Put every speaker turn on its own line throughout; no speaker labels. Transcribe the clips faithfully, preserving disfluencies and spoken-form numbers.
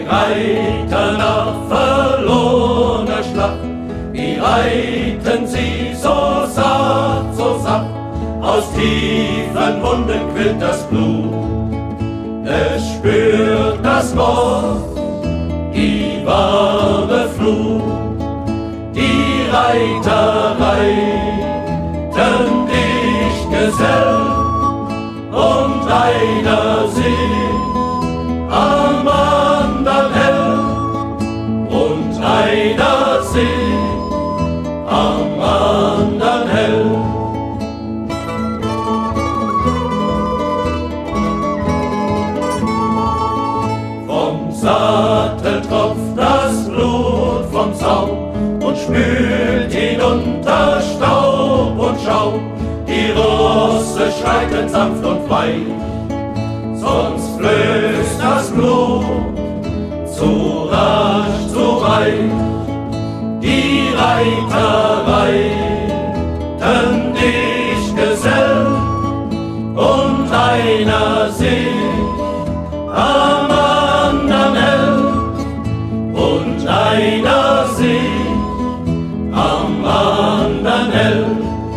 Reiter nach verlorener Schlacht, wie reiten sie so satt, so satt, aus tiefen Wunden quillt das Blut. Es spürt das Ross die warme Flut, die Reiter reiten dicht gesellt, und einer singt am andern hell, und einer singt am andern hell. Vom Sattel tropft das Blut vom Zaum und spült hinunter Staub und Schaum. Die Rosse schreiten sanft und weit, sonst flößt das Blut zu rasch, zu weit. Die Reiter reiten dicht gesellt, und einer singt am andern hell, und einer singt am andern hell.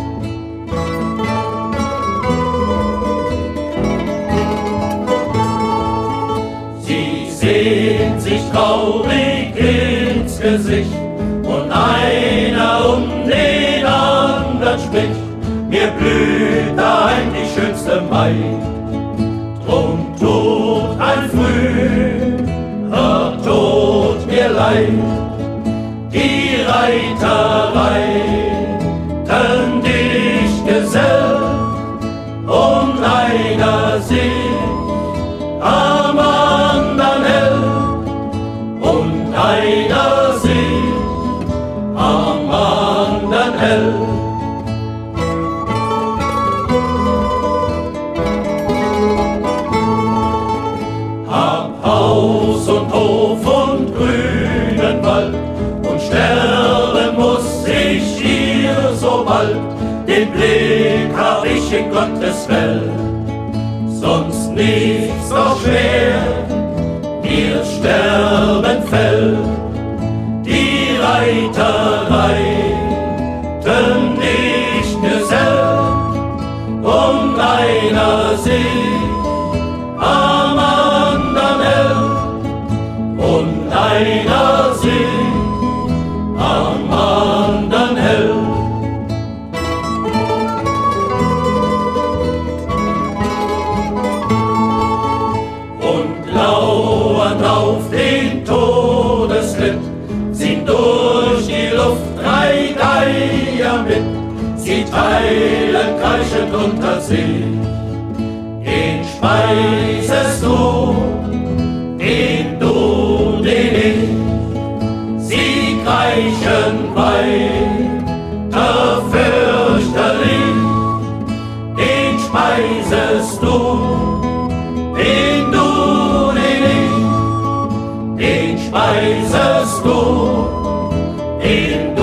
Sie sehen sich traurig ins Gesicht, und einer um den anderen spricht: Mir blüht daheim die schönste Mai, drum tut ein früher Tod mir leid. Die Reiter reiten dicht gesellt, und einer singt am andern hell, und einer singt am andern hell. Hab Haus und Hof und grünen Wald, und sterben muss ich hier so bald. Den Blick hab ich in Gottes Welt, sonst nichts so schwer mir sterben fällt. Die Reiter reiten dicht gesellt, und einer singt am andern hell, und einer singt am andern hell. Und lauernd auf den Todesritt ziehen durch die Luft drei Geier mit. Sie teilen kreischend unter sich, den speisest du, den du, den ich. Sie kreischen weiter fürchterlich, den speisest du, den du, den ich. Den speisest du, den